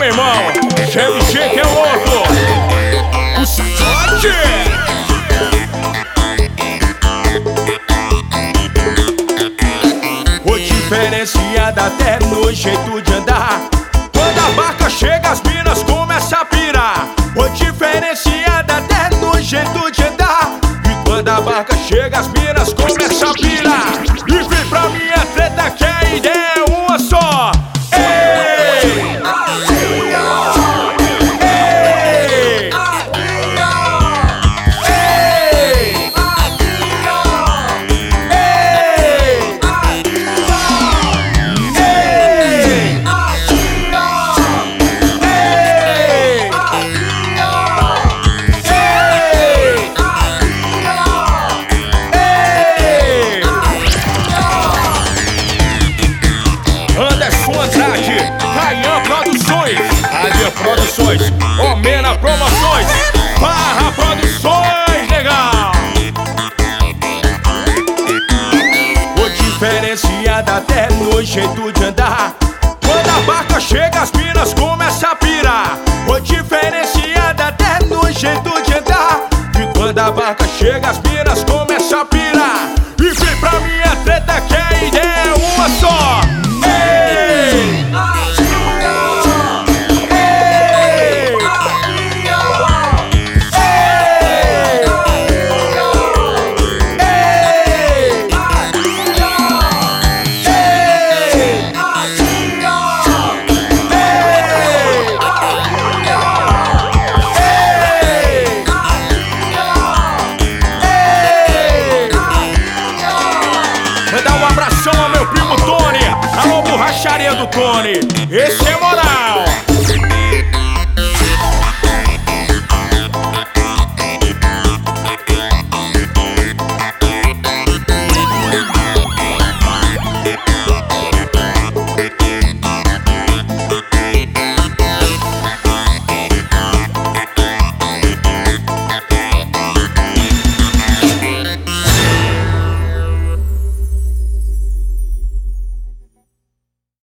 meu irmão. Chevy Chique é louco. O Sorte. O diferenciado até no jeito de andar. Quando a barca chega, as minas começam a pirar. O diferenciado até no jeito de andar. E quando a barca chega, as minas começam a pirar. E vem pra minha treta que a ideia é uma só. Ei! Produções, Omena Promoções, Barra Produções, legal. O diferenciado até no jeito de andar. Quando a barca chega, as minas começam a pirar. O diferenciado até no jeito de andar. E quando a barca chega, as minas começam a pirar. E vem pra minha treta que a ideia é uma só. Ei! Um abração ao meu primo Tony. Alô, borracharia do Tony. Esse é moral.